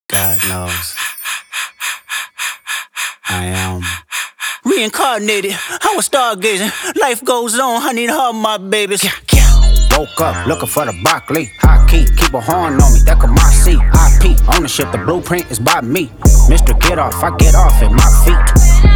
God knows I am reincarnated. I was stargazing. Life goes on. I need her, my babies. Woke up looking for the broccoli. High key, keep a horn on me. That could my seat. IP ownership, the blueprint is by me. Mr. Get Off, I get off at my feet.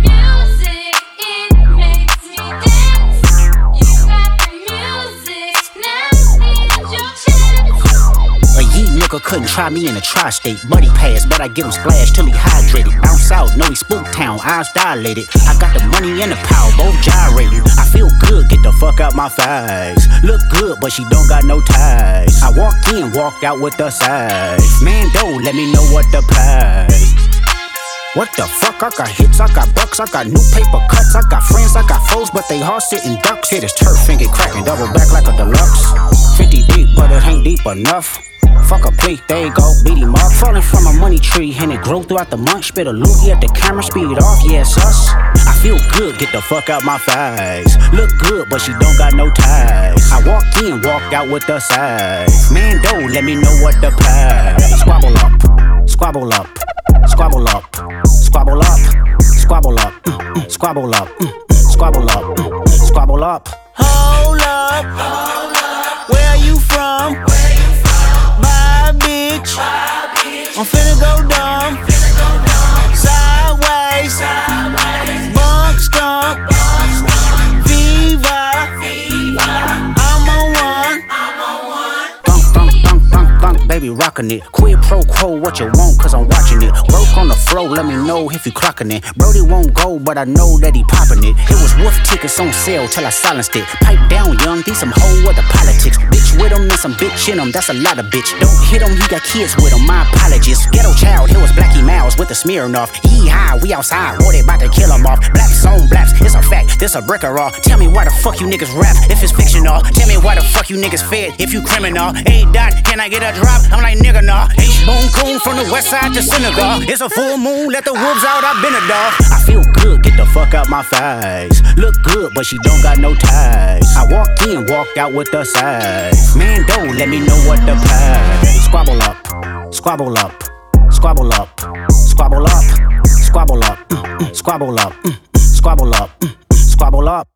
Couldn't try me in a tri-state. Buddy pass, but I get him splashed till he hydrated. Bounce out, know he spook town, eyes dilated. I got the money and the power, both gyrating. I feel good, get the fuck out my face. Look good, but she don't got no ties. I walked in, walked out with the size. Man, don't let me know what to pay. What the fuck? I got hits, I got bucks, I got new paper cuts, I got friends, I got foes, but they all sitting ducks. Hit his turf and get cracking, double back like a deluxe. 50 deep, but it ain't deep enough. Fuck a plea, there you go, beat him up. Falling from a money tree, and it grew throughout the month. Spit a loogie at the camera, speed it off, yeah, it's us. I feel good, get the fuck out my face. Look good, but she don't got no ties. I walked in, walked out with the size. Man, don't let me know what to pay. Squabble up, squabble up, squabble up, squabble up, squabble up, squabble up, squabble up, squabble up. Hold up, where you from? Bitch. I'm finna go dumb. Sideways. Bunk skunk. Viva. I'm on one. Thunk, baby rockin' it. Quid pro quo, what you want, cause I'm watching it. Work on the flow, let me know if you clockin' it. Brody won't go, but I know that he poppin' it. It was wolf tickets on sale till I silenced it. Pipe down, young, these some whole other politics. Bitch with him and some bitch in him, that's a lot of bitch. Don't hit him, he got kids with him, my apologies. Ghetto child, here was Blackie Mouse with the Smirnoff. Yee-haw, we outside, war they bout to kill him off. Blaps on blaps, it's a fact, this a brick or all. Tell me why the fuck you niggas rap if it's fictional. Tell me why the fuck you niggas fed if you criminal. A-Dot, can I get a drop? I'm like nigga nah. H-Bone Coon from the west side to Senegal. It's a full moon, let the wolves out, I've been a dog. I feel good, get the fuck out my face. Look good, but she don't got no ties. I walked in, walked out with the size. Man, don't let me know what to pay. Squabble up, squabble up, squabble up, squabble up, squabble up, squabble up, squabble up, squabble up.